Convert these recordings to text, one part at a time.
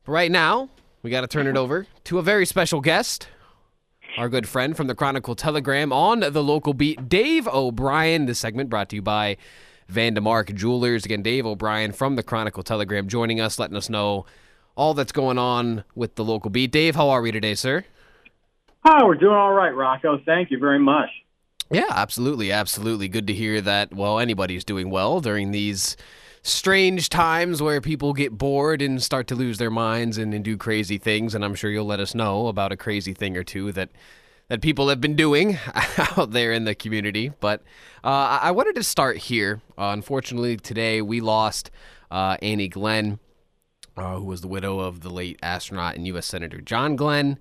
But right now, we got to turn it over to a very special guest, our good friend from the Chronicle Telegram on the local beat, Dave O'Brien. This segment brought to you by Vandemark Jewelers. Again, Dave O'Brien from the Chronicle Telegram joining us, letting us know all that's going on with the local beat. Dave, how are we today, sir? Oh, we're doing all right, Rocco. Thank you very much. Yeah, absolutely, absolutely. Good to hear that, well, anybody's doing well during these strange times where people get bored and start to lose their minds and do crazy things, and I'm sure you'll let us know about a crazy thing or two that people have been doing out there in the community. But I wanted to start here. Unfortunately, today we lost Annie Glenn, who was the widow of the late astronaut and U.S. Senator John Glenn.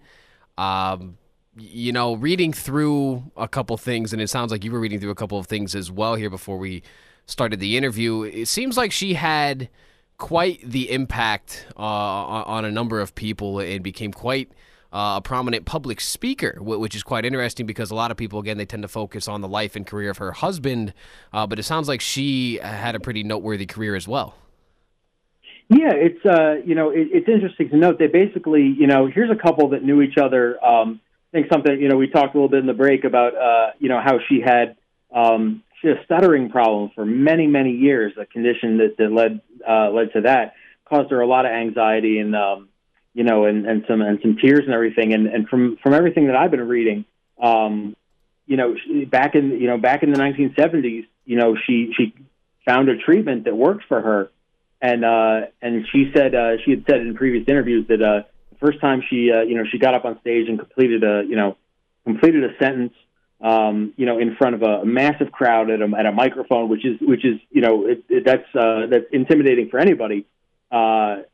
Reading through a couple things, and it sounds like you were reading through a couple of things as well here before we started the interview. It seems like she had quite the impact on a number of people and became quite a prominent public speaker, which is quite interesting because a lot of people, again, they tend to focus on the life and career of her husband, but it sounds like she had a pretty noteworthy career as well. Yeah, it's interesting to note. They basically, here's a couple that knew each other. I think something, we talked a little bit in the break about, how she had a stuttering problem for many, many years, a condition that led to that, caused her a lot of anxiety and some tears and everything. And from everything that I've been reading, back in the 1970s, she found a treatment that worked for her. And she had said in previous interviews that the first time she got up on stage and completed a sentence, in front of a massive crowd at a microphone, which is that's intimidating for anybody. John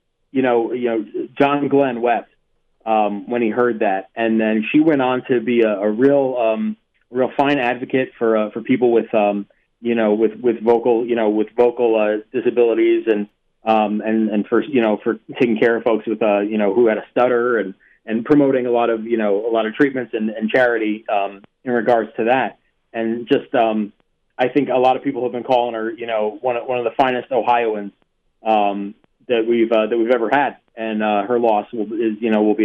Glenn wept when he heard that, and then she went on to be a real fine advocate for people with vocal disabilities and for taking care of folks with who had a stutter and promoting a lot of treatments and charity in regards to that. And just I think a lot of people have been calling her one of the finest Ohioans that we've ever had, and her loss will be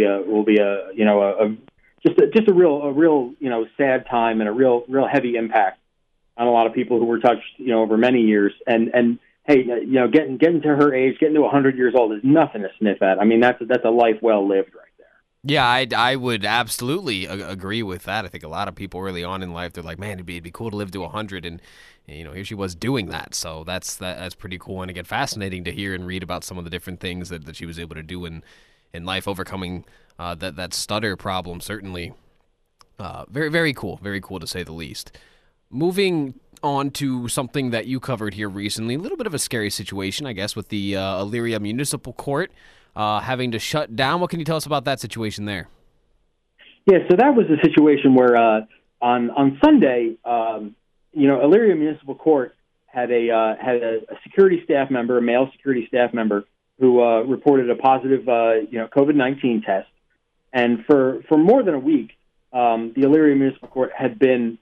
a real sad time and a real heavy impact on a lot of people who were touched over many years. And hey, getting to her age, getting to 100 years old is nothing to sniff at. I mean, that's a life well lived right there. Yeah, I would absolutely agree with that. I think a lot of people early on in life, they're like, man, it'd be cool to live to 100, and here she was doing that. So that's pretty cool, and again, fascinating to hear and read about some of the different things that she was able to do in life, overcoming that stutter problem. Certainly, very, very cool to say the least. Moving on to something that you covered here recently, a little bit of a scary situation, I guess, with the Elyria Municipal Court having to shut down. What can you tell us about that situation there? Yeah, so that was a situation where on Sunday, Elyria Municipal Court had a security staff member, a male security staff member, who reported a positive COVID-19 test, and for more than a week, the Elyria Municipal Court had been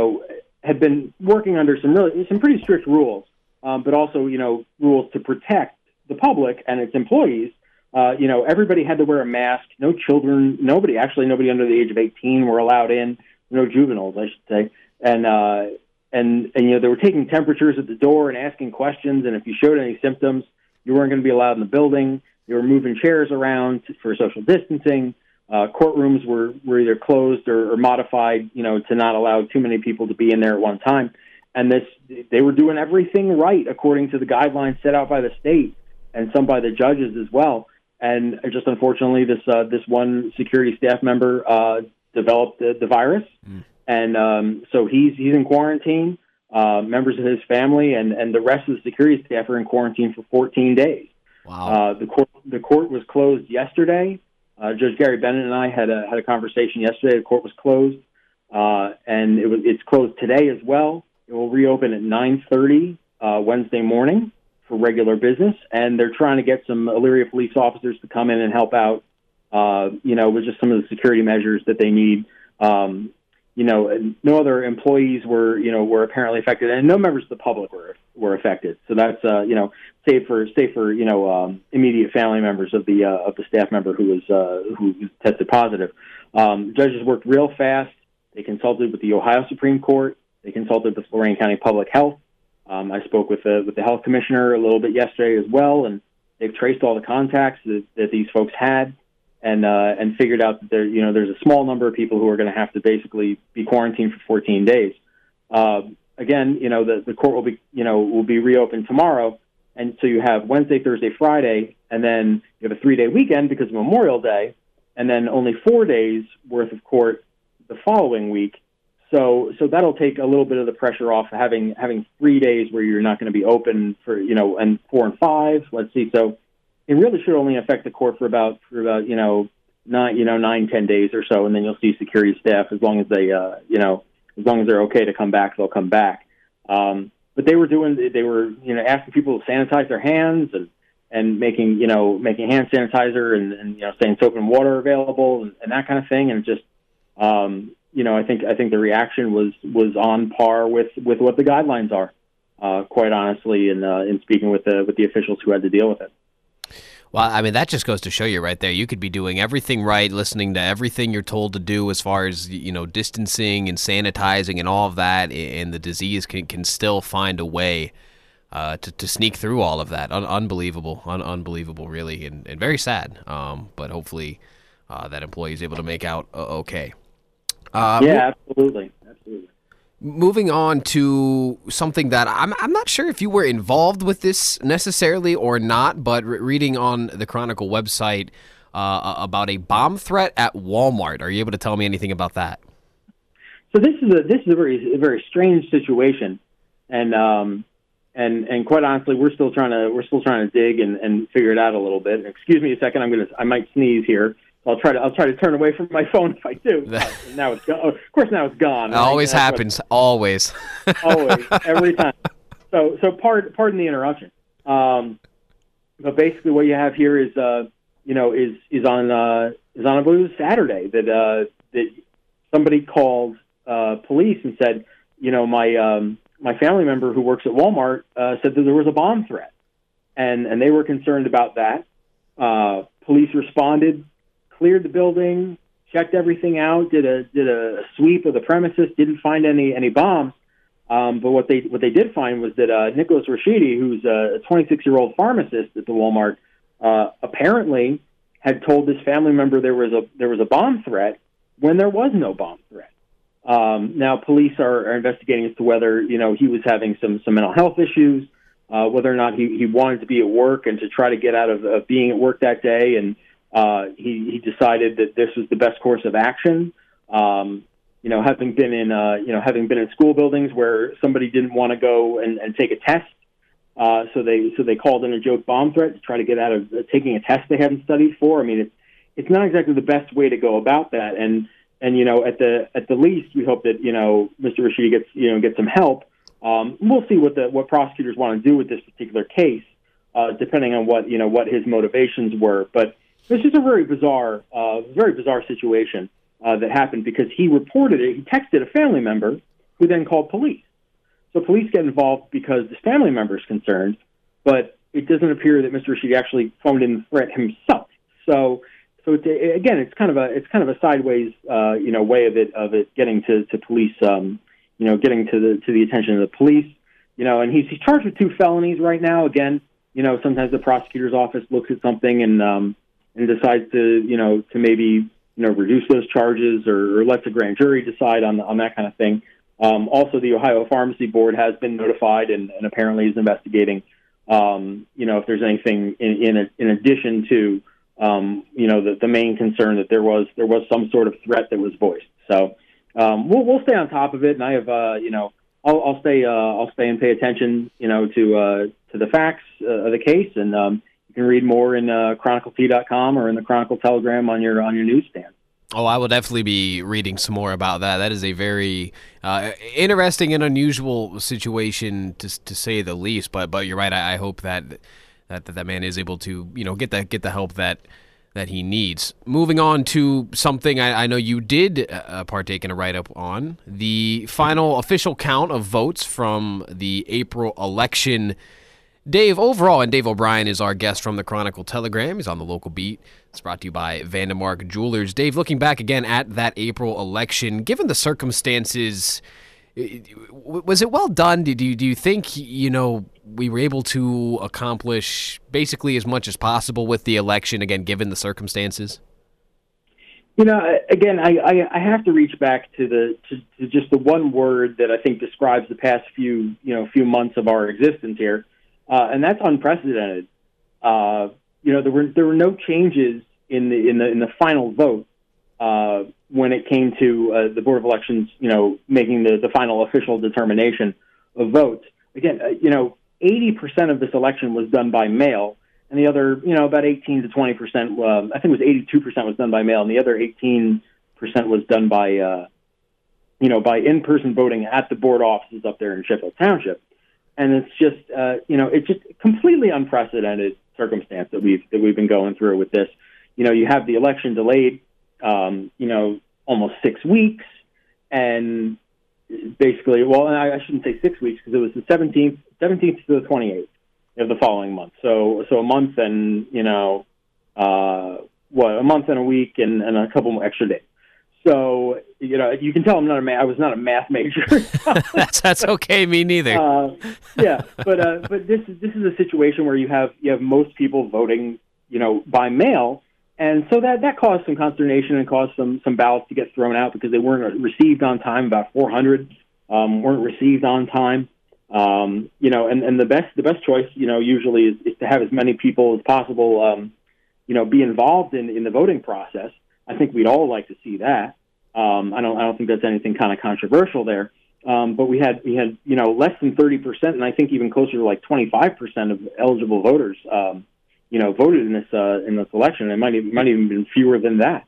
working under some pretty strict rules, but also rules to protect the public and its employees. Everybody had to wear a mask. No children, nobody under the age of 18 were allowed in. No juveniles, I should say. And they were taking temperatures at the door and asking questions. And if you showed any symptoms, you weren't going to be allowed in the building. They were moving chairs around for social distancing. Courtrooms were either closed or modified, to not allow too many people to be in there at one time. And they were doing everything right according to the guidelines set out by the state and some by the judges as well. And just unfortunately, this one security staff member developed the virus, and so he's in quarantine. Members of his family and the rest of the security staff are in quarantine for 14 days. Wow. The court was closed yesterday. Judge Gary Bennett and I had a conversation yesterday. The court was closed, and it's closed today as well. It will reopen at 9:30 Wednesday morning for regular business, and they're trying to get some Elyria police officers to come in and help out, with just some of the security measures that they need. no other employees were apparently affected, and no members of the public were affected. So that's save for immediate family members of the staff member who tested positive. Judges worked real fast. They consulted with the Ohio Supreme Court. They consulted with Lorain County Public Health. I spoke with the health commissioner a little bit yesterday as well, and they've traced all the contacts that these folks had, and figured out that there's a small number of people who are going to have to basically be quarantined for 14 days. Again, the court will be reopened tomorrow, and so you have Wednesday, Thursday, Friday, and then you have a 3-day weekend because of Memorial Day, and then only 4 days worth of court the following week. So that'll take a little bit of the pressure off having 3 days where you're not going to be open for and 4 and 5. Let's see. So it really should only affect the court for about 9-10 days or so, and then you'll see security staff as long as they're okay to come back, they'll come back. But they were asking people to sanitize their hands and making hand sanitizer and saying soap and water available and that kind of thing, and just I think the reaction was on par with what the guidelines are, quite honestly, in speaking with the officials who had to deal with it. Well, I mean, that just goes to show you right there. You could be doing everything right, listening to everything you're told to do as far as, distancing and sanitizing and all of that, and the disease can still find a way to sneak through all of that. Unbelievable, really, and very sad. But hopefully that employee is able to make out okay. Absolutely. Moving on to something that I'm not sure if you were involved with this necessarily or not, but reading on the Chronicle website about a bomb threat at Walmart. Are you able to tell me anything about that? So this is a very strange situation, and quite honestly, we're still trying to dig and figure it out a little bit. Excuse me a second. I might sneeze here. I'll try to turn away from my phone if I do. Now it's gone. Of course, now it's gone. It always happens. Always. Always. Every time. So pardon the interruption. But basically, what you have here is on I believe Saturday that somebody called police and said, my family member who works at Walmart said that there was a bomb threat, and they were concerned about that. Police responded, cleared the building, checked everything out, did a sweep of the premises, didn't find any bombs. But what they did find was that Nicholas Rashidi, who's a 26-year-old pharmacist at the Walmart, apparently had told this family member there was a bomb threat when there was no bomb threat. Now police are investigating as to whether he was having some mental health issues, whether or not he wanted to be at work and to try to get out of being at work that day, and he decided that this was the best course of action. Having been in school buildings where somebody didn't want to go and take a test, so they called in a joke bomb threat to try to get out of taking a test they hadn't studied for. I mean, it's not exactly the best way to go about that. And at the least, we hope that Mr. Rashidi gets some help. We'll see what prosecutors want to do with this particular case, depending on what his motivations were. But this is a very bizarre situation that happened because he reported it. He texted a family member who then called police. So police get involved because this family member is concerned, but it doesn't appear that Mr. Rashidi actually phoned in the threat himself. So it's kind of a sideways way of it getting to police, getting to the attention of the police, and he's charged with 2 felonies right now. Again, sometimes the prosecutor's office looks at something and decides to maybe reduce those charges or lets a grand jury decide on that kind of thing. Also, the Ohio Pharmacy Board has been notified and apparently is investigating if there's anything in addition to the main concern that there was some sort of threat that was voiced. So we'll stay on top of it, and I have I'll stay and pay attention to the facts of the case, and you can read more in chroniclet.com or in the Chronicle Telegram on your newsstand. Oh, I will definitely be reading some more about that. That is a very interesting and unusual situation to say the least. But you're right. I hope that man is able to get the help that that he needs. Moving on to something I know you did partake in a write-up on, the final official count of votes from the April election. Dave, overall, and Dave O'Brien is our guest from the Chronicle Telegram. He's on the local beat. It's brought to you by Vandemark Jewelers. Dave, looking back again at that April election, given the circumstances, was it well done? Do you think, we were able to accomplish basically as much as possible with the election, again, given the circumstances? Again, I have to reach back to just the one word that I think describes the past few months of our existence here, and that's unprecedented. There were no changes in the final vote when it came to the Board of Elections, making the final official determination of votes. Again, 80% of this election was done by mail, and the other, about 18 to 20%, I think it was 82% was done by mail, and the other 18% was done by in-person voting at the board offices up there in Sheffield Township. And it's just, it's just completely unprecedented circumstance that we've been going through with this. You have the election delayed, almost 6 weeks, and basically, well, I shouldn't say 6 weeks because it was the 17th to the 28th of the following month. So a month and, a month and a week and a couple more extra days. So, you can tell I was not a math major. That's okay. Me neither. But this is a situation where you have most people voting, by mail. And so that caused some consternation and caused some ballots to get thrown out because they weren't received on time. About 400 weren't received on time. And the best choice, usually is to have as many people as possible, be involved in the voting process. I think we'd all like to see that. I don't think that's anything kind of controversial there. But we had less than 30%, and I think even closer to like 25% of eligible voters, voted in this election. It might even been fewer than that.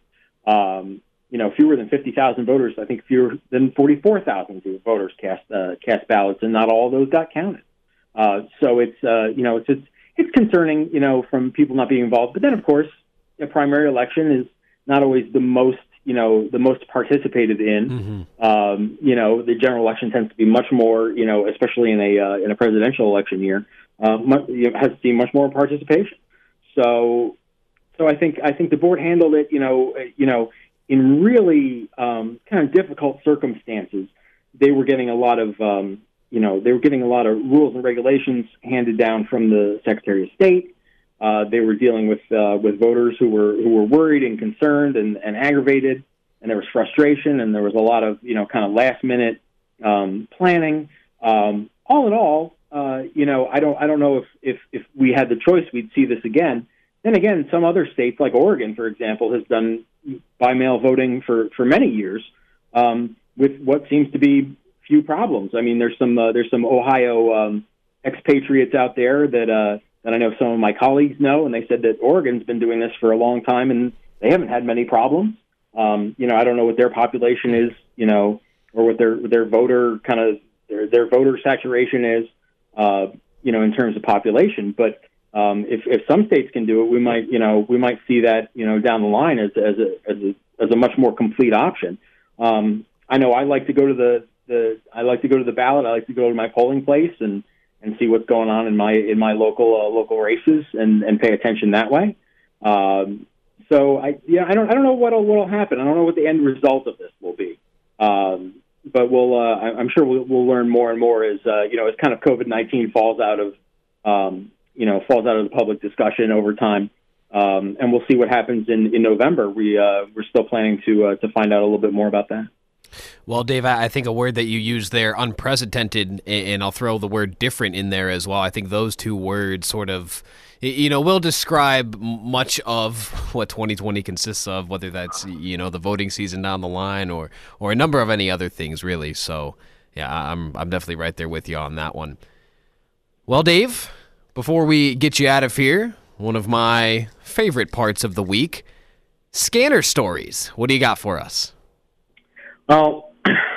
Fewer than 50,000 voters. I think fewer than 44,000 voters cast ballots, and not all of those got counted. So it's concerning, from people not being involved. But then, of course, a primary election is not always the most participated in. Mm-hmm. The general election tends to be much more, especially in a presidential election year, has seen much more participation. So I think the board handled it, in really kind of difficult circumstances. They were getting a lot of rules and regulations handed down from the Secretary of State. They were dealing with voters who were worried and concerned and aggravated, and there was frustration, and there was a lot of kind of last minute planning. All in all, I don't know if we had the choice, we'd see this again. Then again, some other states, like Oregon, for example, has done by mail voting for many years with what seems to be few problems. I mean, there's some Ohio expatriates out there that I know some of my colleagues know, and they said that Oregon's been doing this for a long time, and they haven't had many problems. I don't know what their population is, or what their voter kind of their voter saturation is, in terms of population. But if some states can do it, we might see that down the line as a much more complete option. I know I like to go to the ballot. I like to go to my polling place and see what's going on in my local races and pay attention that way. So I don't know what'll happen. I don't know what the end result of this will be. But I'm sure we'll learn more and more as kind of COVID-19 falls out of the public discussion over time. And we'll see what happens in November. We're still planning to find out a little bit more about that. Well, Dave, I think a word that you used there, unprecedented, and I'll throw the word different in there as well. I think those two words sort of, will describe much of what 2020 consists of, whether that's, the voting season down the line or a number of any other things, really. So, yeah, I'm definitely right there with you on that one. Well, Dave, before we get you out of here, one of my favorite parts of the week, scanner stories. What do you got for us? Well,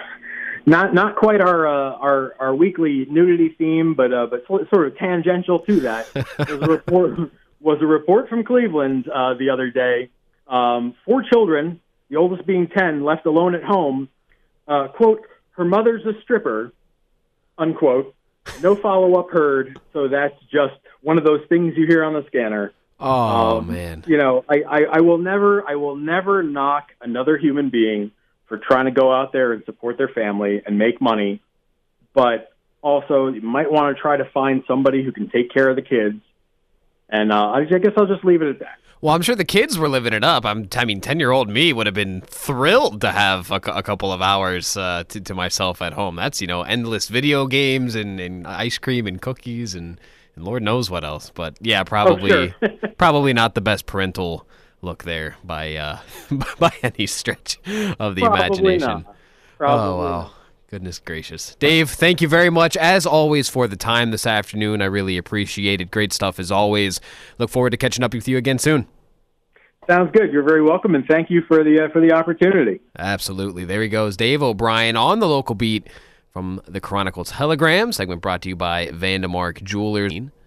not quite our weekly nudity theme, but sort of tangential to that. There's a was a report from Cleveland the other day. 4 children, the oldest being 10, left alone at home. Quote, her mother's a stripper, unquote. No follow-up heard, so that's just one of those things you hear on the scanner. Oh, man. You know, I will never knock another human being for trying to go out there and support their family and make money, but also you might want to try to find somebody who can take care of the kids. And I guess I'll just leave it at that. Well, I'm sure the kids were living it up. I mean, 10-year-old me would have been thrilled to have a couple of hours to myself at home. That's, endless video games and ice cream and cookies and Lord knows what else. But yeah, probably probably not the best parental look there by by any stretch of the imagination. Probably wow. Goodness gracious. Dave, thank you very much, as always, for the time this afternoon. I really appreciate it. Great stuff, as always. Look forward to catching up with you again soon. Sounds good. You're very welcome, and thank you for the opportunity. Absolutely. There he goes, Dave O'Brien on the local beat from the Chronicle Telegram, segment brought to you by Vandemark Jewelers.